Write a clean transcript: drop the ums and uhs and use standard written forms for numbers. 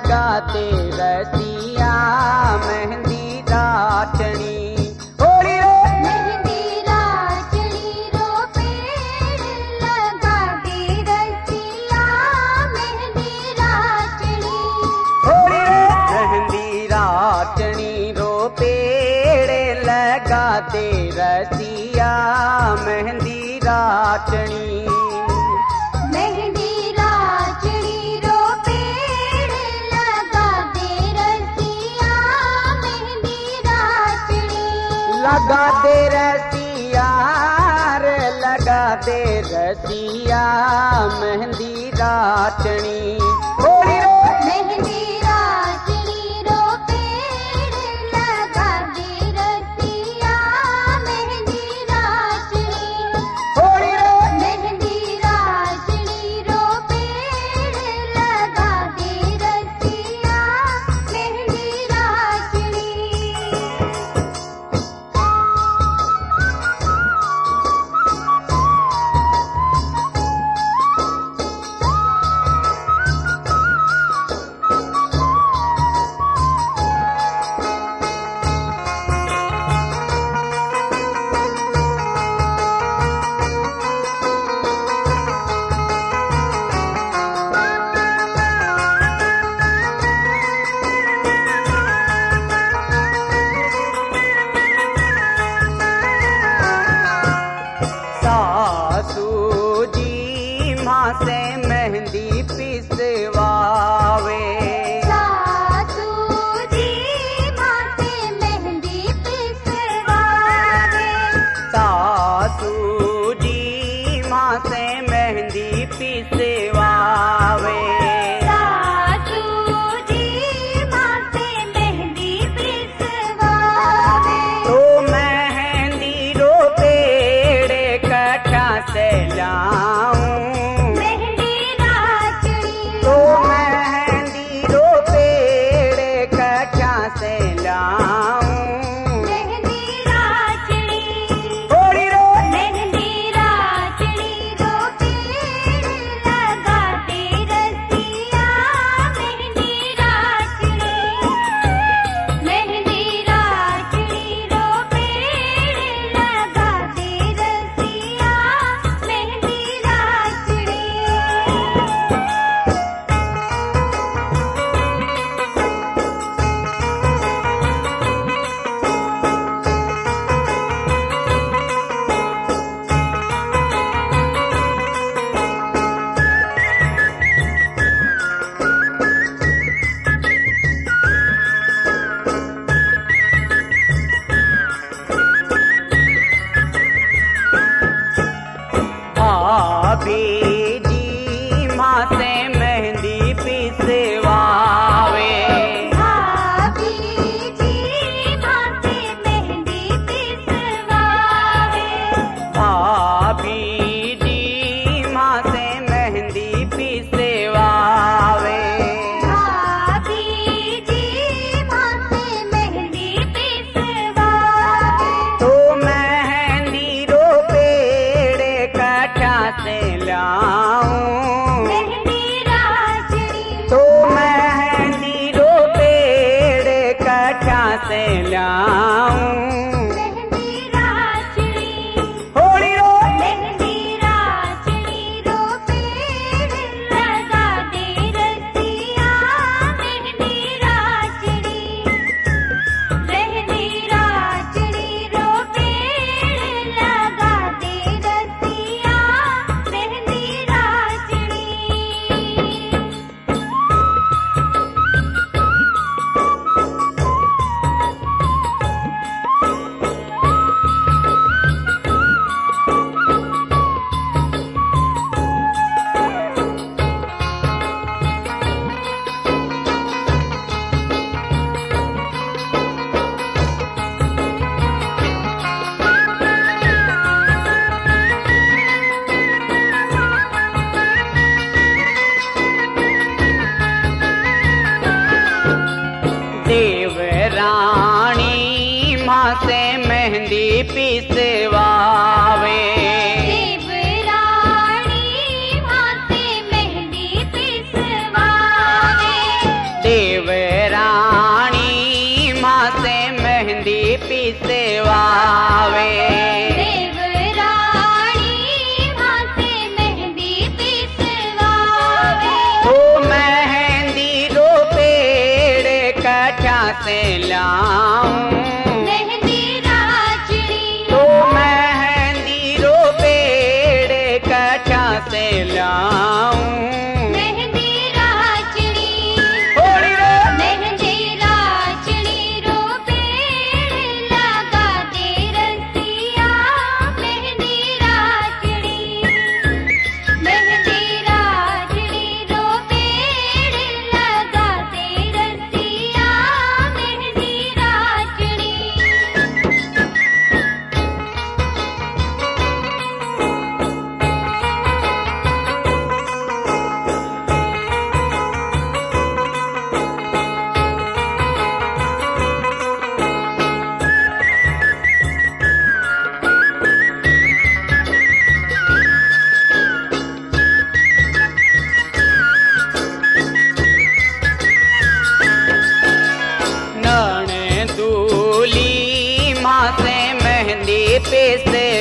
लगाते रसिया मेहंदी राचनी। होली रे मेहंदी राचनी रो पेड़ लगा दे रसिया मेहंदी राचनी। होली रे मेहंदी राचनी रो पेड़ लगाते रसिया मेहंदी राचनी। मेहंदी राचनी रो पेड़ लगा दे रसिया मेहंदी राचनी। लगा दे रसिया रे लगा दे रसिया मेहंदी राचनी। होली रे मेहंदी राचनी रो पेड़ लगा दे रसिया मेहंदी राचनी। होली रे मेहंदी राचनी रो पेड़ लगा दे रसिया मेहंदी राचनी। सासू जी माँ से मेहंदी पिसवावे। सासू जी माँ से मेहंदी पिसवावे। सासू जी माँ से मेहंदी पिसवावे। सासू जी माँ से मेहंदी पिसवावे। तो मेहंदी रो पेड़ कठा से लाऊं। मेहंदी राचनी तो मेहंदी रो पेड़ कठा से लाऊं। मेहंदी राचनी। होली रे मेहंदी राचनी रो पेड़ लगा दे रसिया मेहंदी राचनी। मेहंदी राचनी रो पेड़ लगा दे रसिया मेहंदी राचनी। भाभी जी माँ से मेहंदी पिसवावे। भाभी जी माँ से मेहंदी पिसवावे। भाभी जी माँ से मेहंदी पिसवावे। भाभी जी माँ से मेहंदी पिसवावे। तो मेहंदी रो पेड़ कठा से लाऊं। मेहंदी राचनी तो मेहंदी रो पेड़ कठा से लाऊं। मेहंदी राचनी। होली रे मेहंदी राचनी रो पेड़ लगा दे रसिया मेहंदी राचनी। मेहंदी राचनी रो पेड़ लगा दे रसिया मेहंदी राचनी। मेहंदी पिसवावे। देवरानी माँ से मेहंदी पिसवावे। से लाऊं मेहंदी राचड़ी तो मेहंदी रो पेड़ कटा से लाऊं मेहंदी राचड़ी होली रो मेहंदी राचड़ी रो पेड़ लगा दे रसिया मेहंदी राचड़ी रो पेड़ लगा दे रसिया मेहंदी राचड़ी नैन दूली माँ से मेहंदी पे से